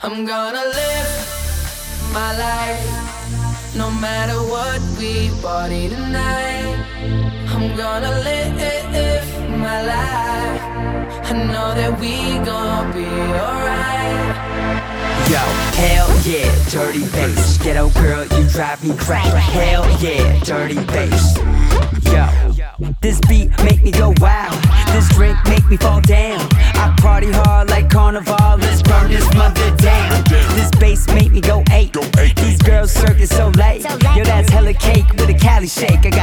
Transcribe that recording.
I'm gonna live my life, no matter what we party tonight. I'm gonna live my life. I know that we gon' be alright. Yo, hell yeah, dirty bass. Ghetto girl, you drive me crazy. Hell yeah, dirty bass. Yo, this beat make me go wild. This drink make me fall down. I party hard like carnival. Let's burn this mother down. This bass make me go 8. These girls circus so late. Yo, that's hella cake with a Cali shake. I got